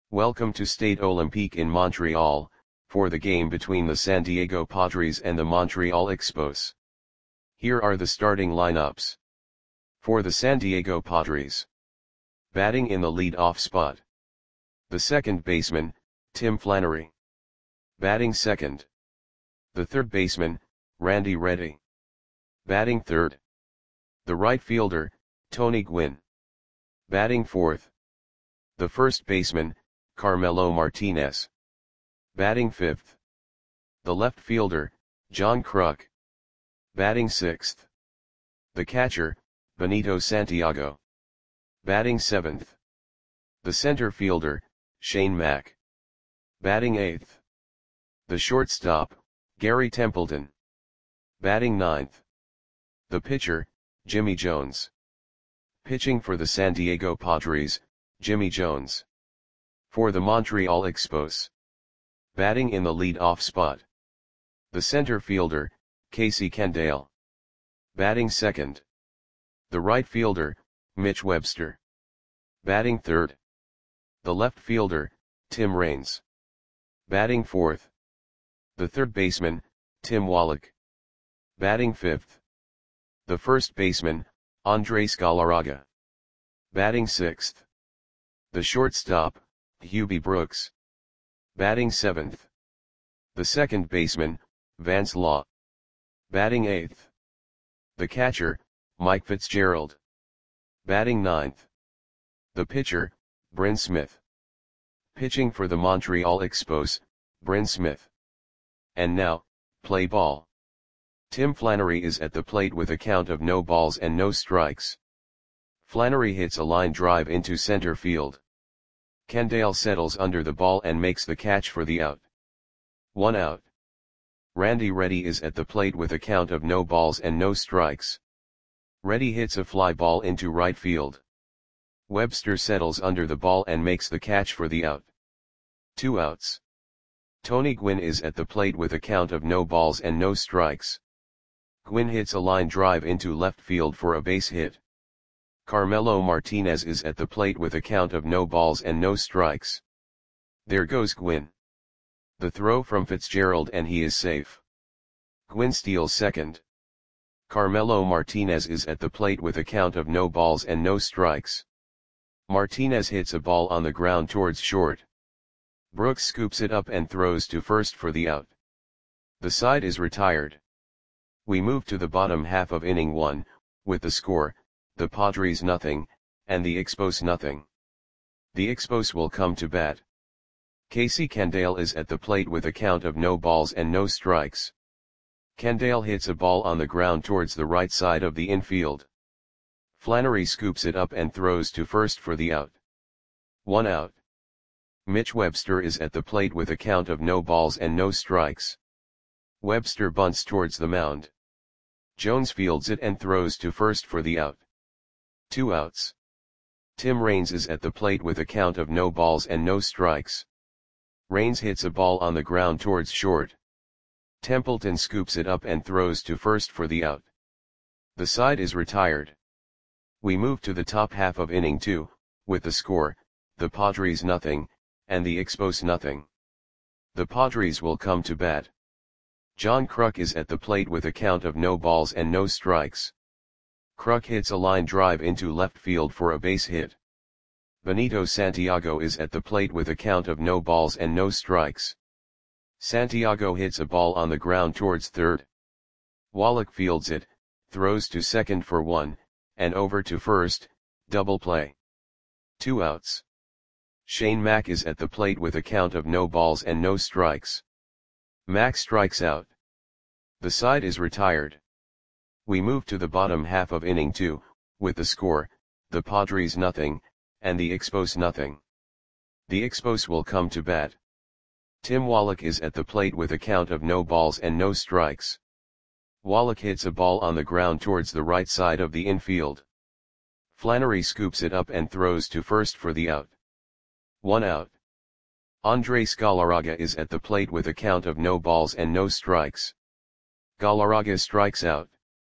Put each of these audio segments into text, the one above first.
Welcome to Stade Olympique in Montreal, for the game between the San Diego Padres and the Montreal Expos. Here are the starting lineups. For the San Diego Padres. Batting in the lead-off spot. The second baseman, Tim Flannery. Batting second. The third baseman, Randy Reddy. Batting third. The right fielder, Tony Gwynn. Batting fourth. The first baseman, Carmelo Martinez. Batting fifth. The left fielder, John Kruk. Batting sixth. The catcher, Benito Santiago. Batting seventh. The center fielder, Shane Mack. Batting eighth. The shortstop, Gary Templeton. Batting ninth. The pitcher, Jimmy Jones. Pitching for the San Diego Padres, Jimmy Jones. For the Montreal Expos. Batting in the lead-off spot. The center fielder, Casey Kendall. Batting second. The right fielder, Mitch Webster. Batting third. The left fielder, Tim Raines. Batting fourth. The third baseman, Tim Wallach. Batting fifth. The first baseman, Andres Galarraga. Batting sixth. The shortstop, Hubie Brooks. Batting seventh. The second baseman, Vance Law. Batting eighth. The catcher, Mike Fitzgerald. Batting ninth. The pitcher, Bryn Smith. Pitching for the Montreal Expos, Bryn Smith. And now, play ball. Tim Flannery is at the plate with a count of no balls and no strikes. Flannery hits a line drive into center field. Kendall settles under the ball and makes the catch for the out. 1 out. Randy Reddy is at the plate with a count of no balls and no strikes. Reddy hits a fly ball into right field. Webster settles under the ball and makes the catch for the out. 2 outs. Tony Gwynn is at the plate with a count of no balls and no strikes. Gwynn hits a line drive into left field for a base hit. Carmelo Martinez is at the plate with a count of no balls and no strikes. There goes Gwynn. The throw from Fitzgerald and he is safe. Gwynn steals second. Carmelo Martinez is at the plate with a count of no balls and no strikes. Martinez hits a ball on the ground towards short. Brooks scoops it up and throws to first for the out. The side is retired. We move to the bottom half of inning 1, with the score, the Padres nothing, and the Expos nothing. The Expos will come to bat. Casey Kendall is at the plate with a count of no balls and no strikes. Kendall hits a ball on the ground towards the right side of the infield. Flannery scoops it up and throws to first for the out. 1 out. Mitch Webster is at the plate with a count of no balls and no strikes. Webster bunts towards the mound. Jones fields it and throws to first for the out. 2 outs. Tim Raines is at the plate with a count of no balls and no strikes. Raines hits a ball on the ground towards short. Templeton scoops it up and throws to first for the out. The side is retired. We move to the top half of inning 2, with the score, the Padres nothing, and the Expos nothing. The Padres will come to bat. John Kruk is at the plate with a count of no balls and no strikes. Kruk hits a line drive into left field for a base hit. Benito Santiago is at the plate with a count of no balls and no strikes. Santiago hits a ball on the ground towards third. Wallach fields it, throws to second for 1, and over to first, double play. 2 outs. Shane Mack is at the plate with a count of no balls and no strikes. Mack strikes out. The side is retired. We move to the bottom half of inning 2, with the score, the Padres nothing, and the Expos nothing. The Expos will come to bat. Tim Wallach is at the plate with a count of no balls and no strikes. Wallach hits a ball on the ground towards the right side of the infield. Flannery scoops it up and throws to first for the out. 1 out. Andres Galarraga is at the plate with a count of no balls and no strikes. Galarraga strikes out.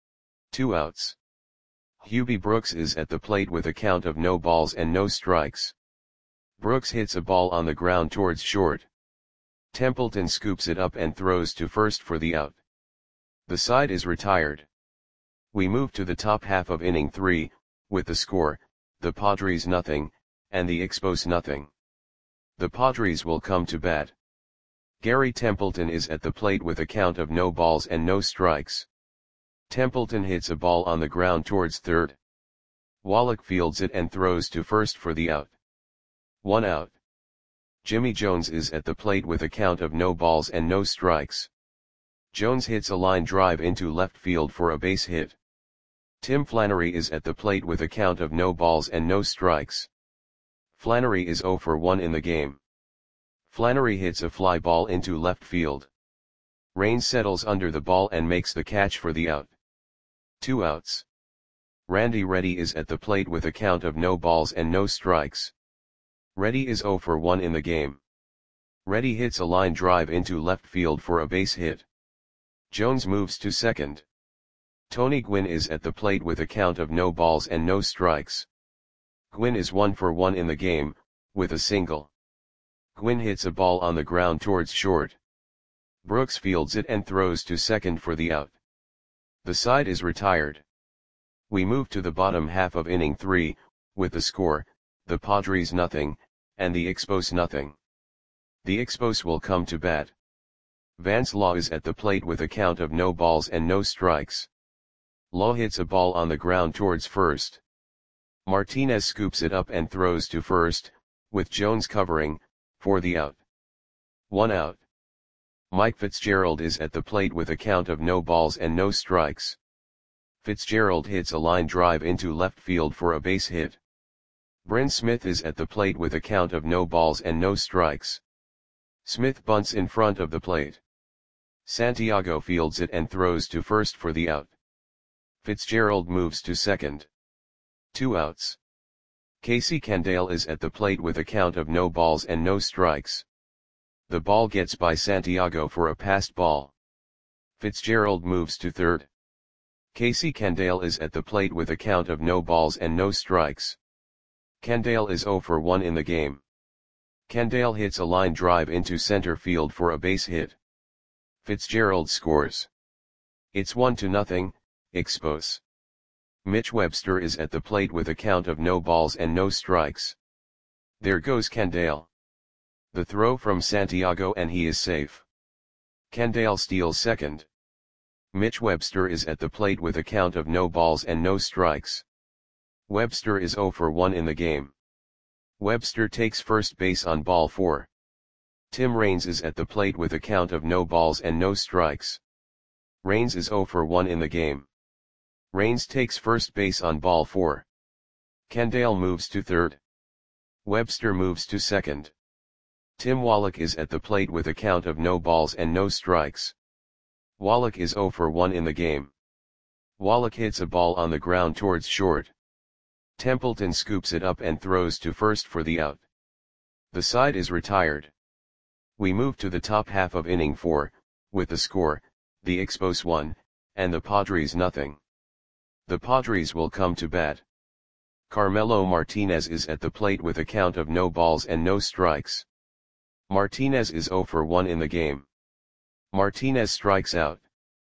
2 outs. Hubie Brooks is at the plate with a count of no balls and no strikes. Brooks hits a ball on the ground towards short. Templeton scoops it up and throws to first for the out. The side is retired. We move to the top half of inning 3, with the score, the Padres nothing, and the Expos nothing. The Padres will come to bat. Gary Templeton is at the plate with a count of no balls and no strikes. Templeton hits a ball on the ground towards third. Wallach fields it and throws to first for the out. 1 out. Jimmy Jones is at the plate with a count of no balls and no strikes. Jones hits a line drive into left field for a base hit. Tim Flannery is at the plate with a count of no balls and no strikes. Flannery is 0 for 1 in the game. Flannery hits a fly ball into left field. Raines settles under the ball and makes the catch for the out. 2 outs. Randy Reddy is at the plate with a count of no balls and no strikes. Reddy is 0 for 1 in the game. Reddy hits a line drive into left field for a base hit. Jones moves to second. Tony Gwynn is at the plate with a count of no balls and no strikes. Gwynn is 1 for 1 in the game, with a single. Gwynn hits a ball on the ground towards short. Brooks fields it and throws to second for the out. The side is retired. We move to the bottom half of inning 3, with the score, the Padres nothing, and the Expos nothing. The Expos will come to bat. Vance Law is at the plate with a count of no balls and no strikes. Law hits a ball on the ground towards first. Martinez scoops it up and throws to first, with Jones covering, for the out. 1 out. Mike Fitzgerald is at the plate with a count of no balls and no strikes. Fitzgerald hits a line drive into left field for a base hit. Bryn Smith is at the plate with a count of no balls and no strikes. Smith bunts in front of the plate. Santiago fields it and throws to first for the out. Fitzgerald moves to second. 2 outs. Casey Candale is at the plate with a count of no balls and no strikes. The ball gets by Santiago for a passed ball. Fitzgerald moves to third. Casey Candale is at the plate with a count of no balls and no strikes. Candale is 0 for 1 in the game. Candale hits a line drive into center field for a base hit. Fitzgerald scores. It's 1-0, Expos. Mitch Webster is at the plate with a count of no balls and no strikes. There goes Candale. The throw from Santiago and he is safe. Candale steals second. Mitch Webster is at the plate with a count of no balls and no strikes. Webster is 0 for 1 in the game. Webster takes first base on ball 4. Tim Raines is at the plate with a count of no balls and no strikes. Raines is 0 for 1 in the game. Raines takes first base on ball 4. Candale moves to third. Webster moves to second. Tim Wallach is at the plate with a count of no balls and no strikes. Wallach is 0 for 1 in the game. Wallach hits a ball on the ground towards short. Templeton scoops it up and throws to first for the out. The side is retired. We move to the top half of inning 4, with the score, the Expos 1, and the Padres nothing. The Padres will come to bat. Carmelo Martinez is at the plate with a count of no balls and no strikes. Martinez is 0 for 1 in the game. Martinez strikes out.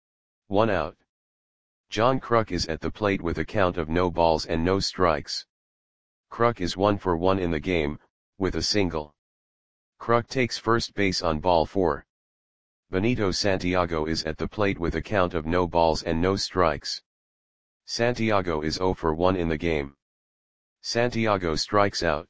1 out. John Kruk is at the plate with a count of no balls and no strikes. Kruk is 1 for 1 in the game, with a single. Kruk takes first base on ball 4. Benito Santiago is at the plate with a count of no balls and no strikes. Santiago is 0 for 1 in the game. Santiago strikes out.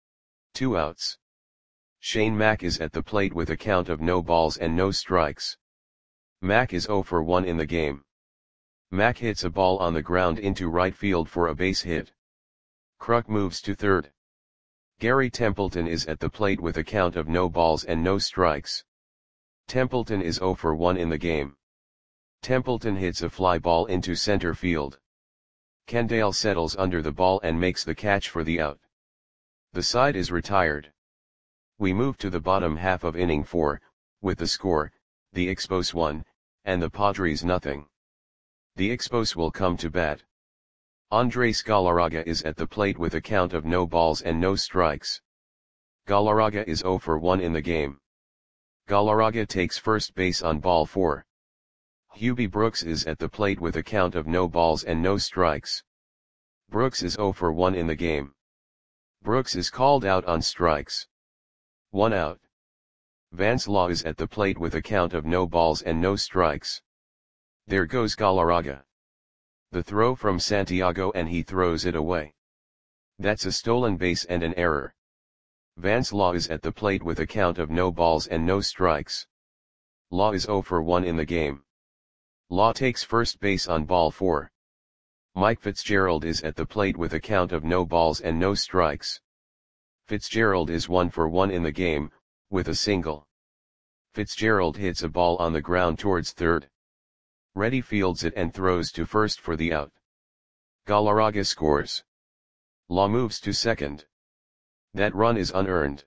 2 outs. Shane Mack is at the plate with a count of no balls and no strikes. Mack is 0 for 1 in the game. Mack hits a ball on the ground into right field for a base hit. Kruk moves to third. Gary Templeton is at the plate with a count of no balls and no strikes. Templeton is 0 for 1 in the game. Templeton hits a fly ball into center field. Candale settles under the ball and makes the catch for the out. The side is retired. We move to the bottom half of inning 4, with the score, the Expos 1, and the Padres nothing. The Expos will come to bat. Andres Galarraga is at the plate with a count of no balls and no strikes. Galarraga is 0 for 1 in the game. Galarraga takes first base on ball 4. Hubie Brooks is at the plate with a count of no balls and no strikes. Brooks is 0 for 1 in the game. Brooks is called out on strikes. 1 out. Vance Law is at the plate with a count of no balls and no strikes. There goes Galarraga. The throw from Santiago and he throws it away. That's a stolen base and an error. Vance Law is at the plate with a count of no balls and no strikes. Law is 0 for 1 in the game. Law takes first base on ball 4. Mike Fitzgerald is at the plate with a count of no balls and no strikes. Fitzgerald is 1 for 1 in the game, with a single. Fitzgerald hits a ball on the ground towards third. Reddy fields it and throws to first for the out. Galarraga scores. Law moves to second. That run is unearned.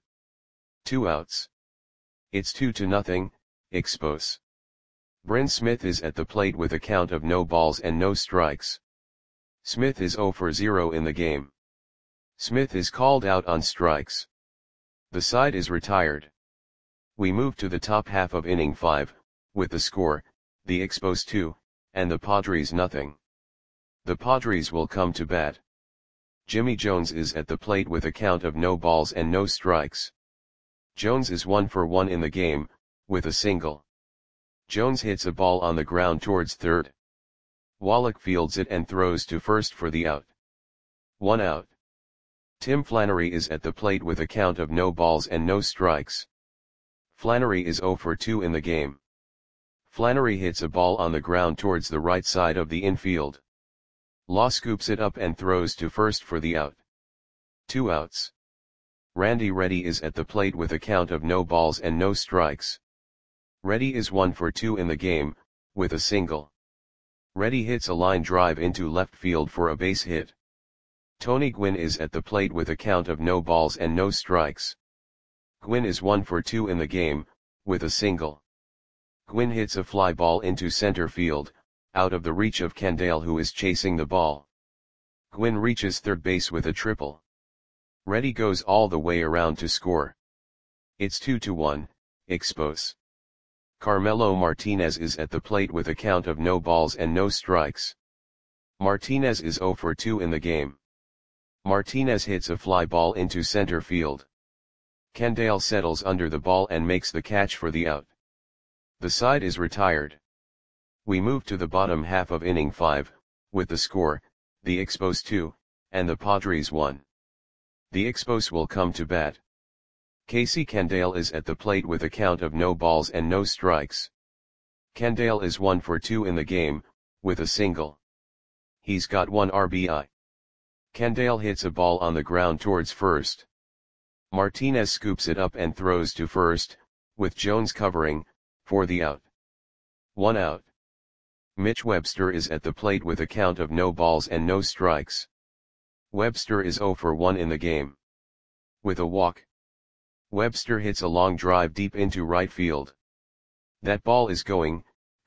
2 outs. It's 2-0, Expos. Bryn Smith is at the plate with a count of no balls and no strikes. Smith is 0 for 0 in the game. Smith is called out on strikes. The side is retired. We move to the top half of inning 5, with the score, the Expos 2, and the Padres nothing. The Padres will come to bat. Jimmy Jones is at the plate with a count of no balls and no strikes. Jones is 1 for 1 in the game, with a single. Jones hits a ball on the ground towards third. Wallach fields it and throws to first for the out. 1 out. Tim Flannery is at the plate with a count of no balls and no strikes. Flannery is 0 for 2 in the game. Flannery hits a ball on the ground towards the right side of the infield. Law scoops it up and throws to first for the out. 2 outs. Randy Reddy is at the plate with a count of no balls and no strikes. Reddy is 1 for 2 in the game, with a single. Reddy hits a line drive into left field for a base hit. Tony Gwynn is at the plate with a count of no balls and no strikes. Gwynn is 1 for 2 in the game, with a single. Gwynn hits a fly ball into center field, out of the reach of Candale who is chasing the ball. Gwynn reaches third base with a triple. Reddy goes all the way around to score. It's 2-1, Expos. Carmelo Martinez is at the plate with a count of no balls and no strikes. Martinez is 0 for 2 in the game. Martinez hits a fly ball into center field. Candale settles under the ball and makes the catch for the out. The side is retired. We move to the bottom half of inning 5, with the score, the Expos 2, and the Padres 1. The Expos will come to bat. Casey Candale is at the plate with a count of no balls and no strikes. Candale is 1 for 2 in the game, with a single. He's got 1 RBI. Candale hits a ball on the ground towards first. Martinez scoops it up and throws to first, with Jones covering, for the out. 1 out. Mitch Webster is at the plate with a count of no balls and no strikes. Webster is 0 for 1 in the game. With a walk. Webster hits a long drive deep into right field. That ball is gone.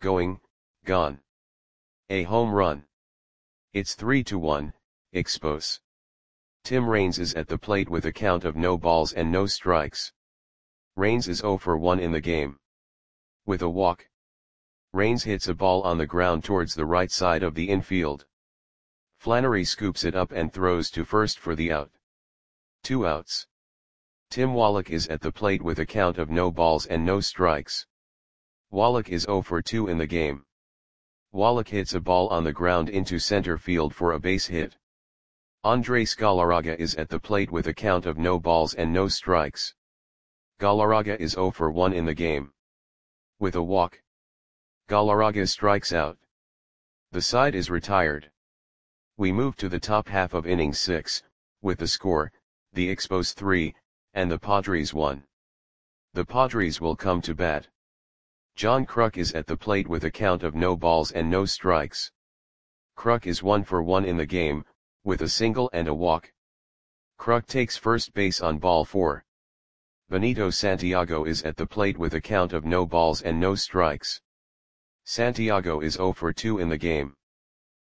A home run. It's 3-1, Expos. Tim Raines is at the plate with a count of no balls and no strikes. Raines is 0 for 1 in the game. With a walk. Raines hits a ball on the ground towards the right side of the infield. Flannery scoops it up and throws to first for the out. 2 outs. Tim Wallach is at the plate with a count of no balls and no strikes. Wallach is 0 for 2 in the game. Wallach hits a ball on the ground into center field for a base hit. Andres Galarraga is at the plate with a count of no balls and no strikes. Galarraga is 0 for 1 in the game. With a walk. Galarraga strikes out. The side is retired. We move to the top half of inning 6, with the score, the Expos 3, and the Padres 1. The Padres will come to bat. John Kruk is at the plate with a count of no balls and no strikes. Kruk is 1 for 1 in the game, with a single and a walk. Kruk takes first base on ball 4. Benito Santiago is at the plate with a count of no balls and no strikes. Santiago is 0 for 2 in the game.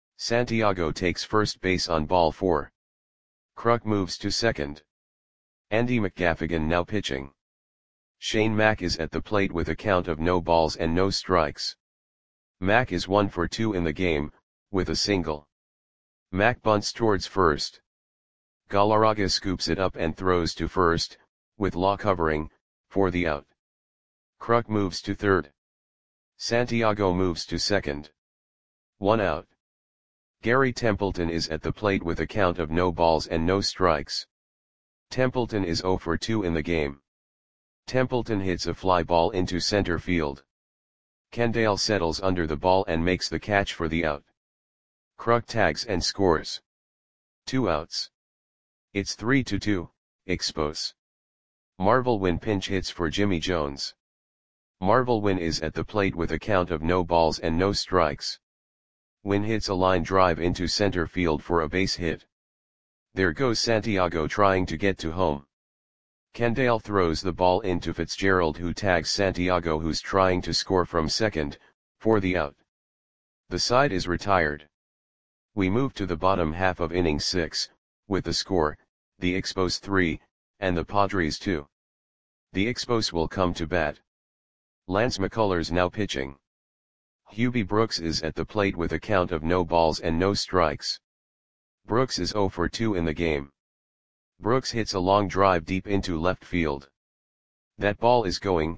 Santiago takes first base on ball 4. Kruk moves to second. Andy McGaffigan now pitching. Shane Mack is at the plate with a count of no balls and no strikes. Mack is 1 for 2 in the game, with a single. Mack bunts towards first. Galarraga scoops it up and throws to first, with Law covering, for the out. Kruk moves to third. Santiago moves to second. 1 out. Gary Templeton is at the plate with a count of no balls and no strikes. Templeton is 0 for 2 in the game. Templeton hits a fly ball into center field. Kendall settles under the ball and makes the catch for the out. Kruk tags and scores. 2 outs. It's 3-2, Expos. Marvel Wynn pinch hits for Jimmy Jones. Marvel Wynn is at the plate with a count of no balls and no strikes. Wynn hits a line drive into center field for a base hit. There goes Santiago trying to get to home. Kendall throws the ball into Fitzgerald, who tags Santiago, who's trying to score from second, for the out. The side is retired. We move to the bottom half of inning 6, with the score, the Expos 3, and the Padres 2. The Expos will come to bat. Lance McCullers now pitching. Hubie Brooks is at the plate with a count of no balls and no strikes. Brooks is 0 for 2 in the game. Brooks hits a long drive deep into left field. That ball is gone.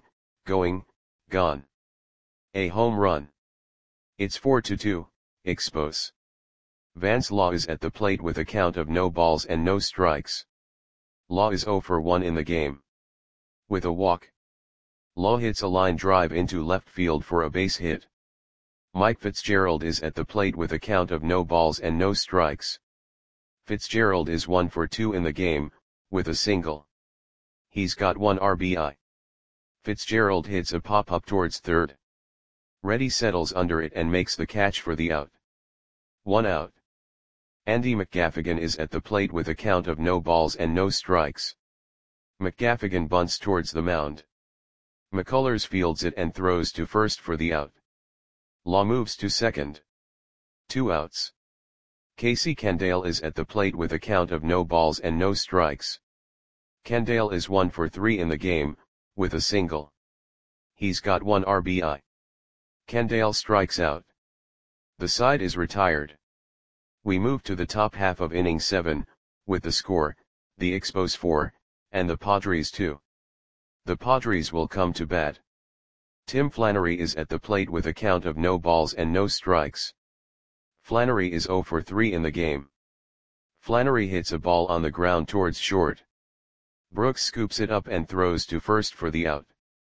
A home run. It's 4-2, Expos. Vance Law is at the plate with a count of no balls and no strikes. Law is 0 for 1 in the game. With a walk. Law hits a line drive into left field for a base hit. Mike Fitzgerald is at the plate with a count of no balls and no strikes. Fitzgerald is 1 for 2 in the game, with a single. He's got 1 RBI. Fitzgerald hits a pop-up towards third. Reddy settles under it and makes the catch for the out. 1 out. Andy McGaffigan is at the plate with a count of no balls and no strikes. McGaffigan bunts towards the mound. McCullers fields it and throws to first for the out. Law moves to second. 2 outs. Casey Kendall is at the plate with a count of no balls and no strikes. Kendall is 1 for 3 in the game, with a single. He's got 1 RBI. Kendall strikes out. The side is retired. We move to the top half of inning 7, with the score, the Expos 4, and the Padres 2. The Padres will come to bat. Tim Flannery is at the plate with a count of no balls and no strikes. Flannery is 0 for 3 in the game. Flannery hits a ball on the ground towards short. Brooks scoops it up and throws to first for the out.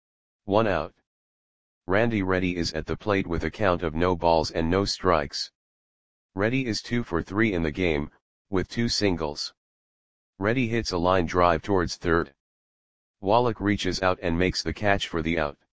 1 out. Randy Reddy is at the plate with a count of no balls and no strikes. Reddy is 2 for 3 in the game, with 2 singles. Reddy hits a line drive towards third. Wallach reaches out and makes the catch for the out.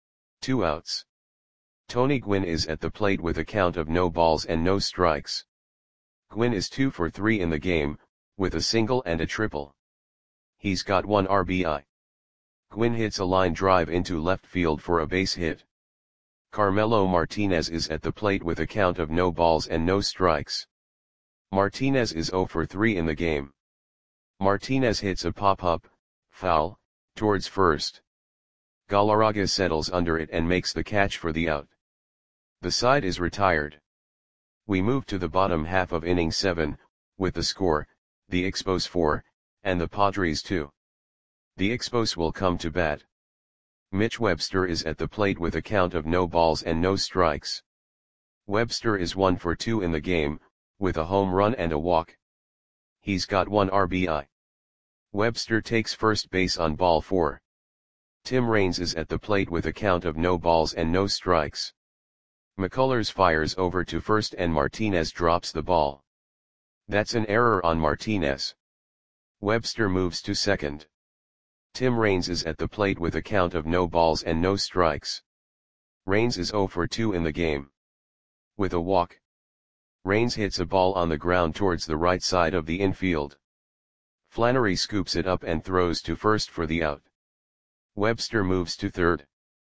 2 outs. Tony Gwynn is at the plate with a count of no balls and no strikes. Gwynn is 2 for 3 in the game, with a single and a triple. He's got 1 RBI. Gwynn hits a line drive into left field for a base hit. Carmelo Martinez is at the plate with a count of no balls and no strikes. Martinez is 0 for 3 in the game. Martinez hits a pop-up, foul, towards first. Galarraga settles under it and makes the catch for the out. The side is retired. We move to the bottom half of inning 7, with the score, the Expos 4, and the Padres 2. The Expos will come to bat. Mitch Webster is at the plate with a count of no balls and no strikes. Webster is 1 for 2 in the game, with a home run and a walk. He's got 1 RBI. Webster takes first base on ball 4. Tim Raines is at the plate with a count of no balls and no strikes. McCullers fires over to first and Martinez drops the ball. That's an error on Martinez. Webster moves to second. Tim Raines is at the plate with a count of no balls and no strikes. Raines is 0 for 2 in the game. With a walk. Raines hits a ball on the ground towards the right side of the infield. Flannery scoops it up and throws to first for the out. Webster moves to third.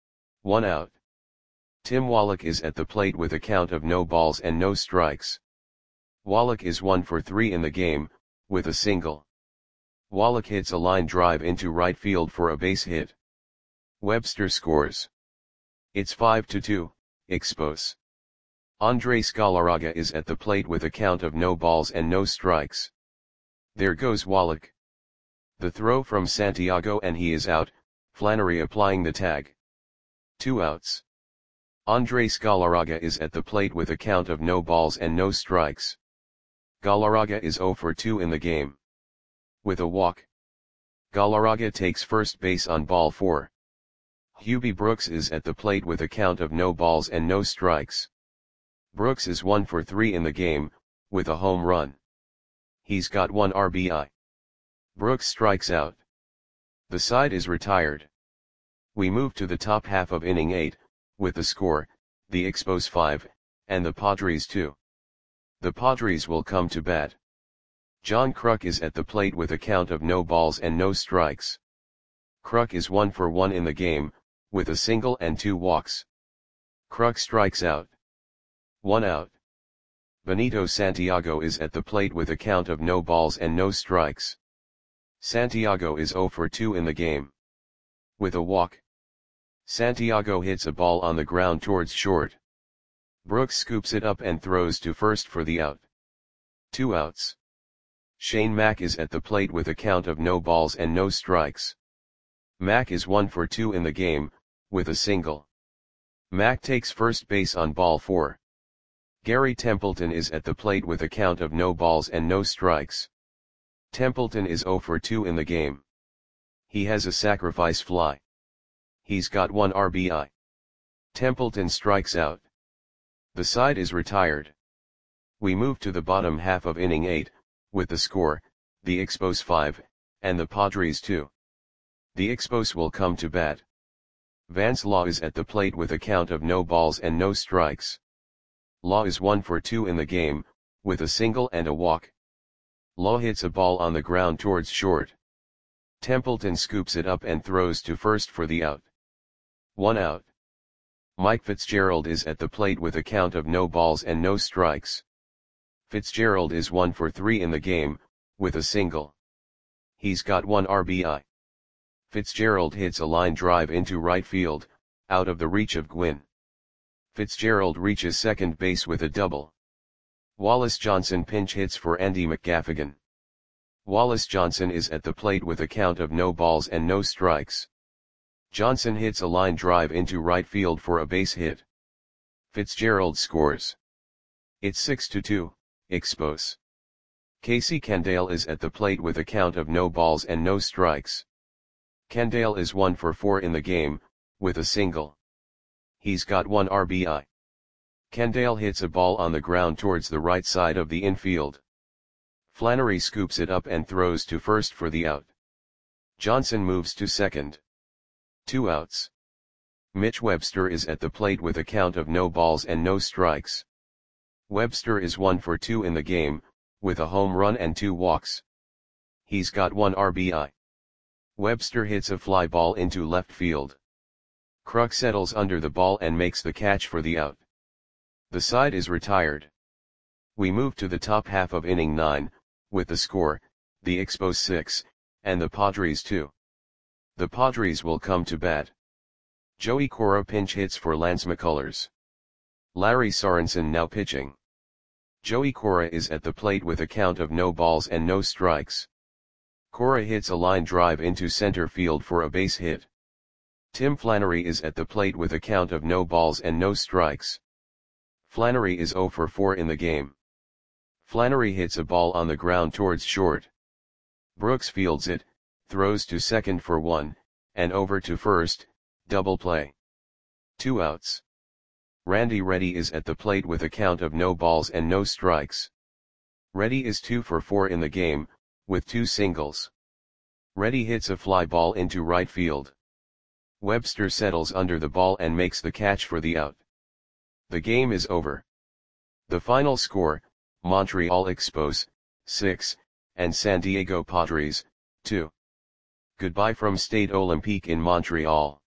1 out. Tim Wallach is at the plate with a count of no balls and no strikes. Wallach is 1 for 3 in the game, with a single. Wallach hits a line drive into right field for a base hit. Webster scores. It's 5-2, Expos. Andres Galarraga is at the plate with a count of no balls and no strikes. There goes Wallach. The throw from Santiago and he is out, Flannery applying the tag. 2 outs. Andres Galarraga is at the plate with a count of no balls and no strikes. Galarraga is 0 for 2 in the game. With a walk. Galarraga takes first base on ball 4. Hubie Brooks is at the plate with a count of no balls and no strikes. Brooks is 1 for 3 in the game, with a home run. He's got 1 RBI. Brooks strikes out. The side is retired. We move to the top half of inning 8, with the score, the Expos 5, and the Padres 2. The Padres will come to bat. John Kruk is at the plate with a count of no balls and no strikes. Kruk is 1 for 1 in the game, with a single and 2 walks. Kruk strikes out. 1 out. Benito Santiago is at the plate with a count of no balls and no strikes. Santiago is 0 for 2 in the game. With a walk. Santiago hits a ball on the ground towards short. Brooks scoops it up and throws to first for the out. 2 outs. Shane Mack is at the plate with a count of no balls and no strikes. Mack is 1 for 2 in the game, with a single. Mack takes first base on ball 4. Gary Templeton is at the plate with a count of no balls and no strikes. Templeton is 0 for 2 in the game. He has a sacrifice fly. He's got 1 RBI. Templeton strikes out. The side is retired. We move to the bottom half of inning 8, with the score, the Expos 5, and the Padres 2. The Expos will come to bat. Vance Law is at the plate with a count of no balls and no strikes. Law is 1 for 2 in the game, with a single and a walk. Law hits a ball on the ground towards short. Templeton scoops it up and throws to first for the out. 1 out. Mike Fitzgerald is at the plate with a count of no balls and no strikes. Fitzgerald is 1 for 3 in the game, with a single. He's got 1 RBI. Fitzgerald hits a line drive into right field, out of the reach of Gwynn. Fitzgerald reaches second base with a double. Wallace Johnson pinch hits for Andy McGaffigan. Wallace Johnson is at the plate with a count of no balls and no strikes. Johnson hits a line drive into right field for a base hit. Fitzgerald scores. It's 6-2, Expos. Casey Candale is at the plate with a count of no balls and no strikes. Candale is 1 for 4 in the game, with a single. He's got 1 RBI. Candale hits a ball on the ground towards the right side of the infield. Flannery scoops it up and throws to first for the out. Johnson moves to second. 2 outs. Mitch Webster is at the plate with a count of no balls and no strikes. Webster is 1 for 2 in the game, with a home run and 2 walks. He's got 1 RBI. Webster hits a fly ball into left field. Kruk settles under the ball and makes the catch for the out. The side is retired. We move to the top half of inning 9, with the score, the Expos 6, and the Padres 2. The Padres will come to bat. Joey Cora pinch hits for Lance McCullers. Larry Sorensen now pitching. Joey Cora is at the plate with a count of no balls and no strikes. Cora hits a line drive into center field for a base hit. Tim Flannery is at the plate with a count of no balls and no strikes. Flannery is 0 for 4 in the game. Flannery hits a ball on the ground towards short. Brooks fields it, throws to second for 1, and over to first, double play. 2 outs. Randy Reddy is at the plate with a count of no balls and no strikes. Reddy is 2 for 4 in the game, with 2 singles. Reddy hits a fly ball into right field. Webster settles under the ball and makes the catch for the out. The game is over. The final score, Montreal Expos, 6, and San Diego Padres, 2. Goodbye from Stade Olympique in Montreal.